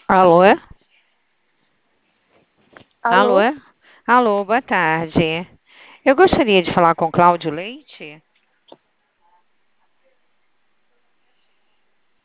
Alô? Alô? Alô? Alô, boa tarde. Eu gostaria de falar com Cláudio Leite.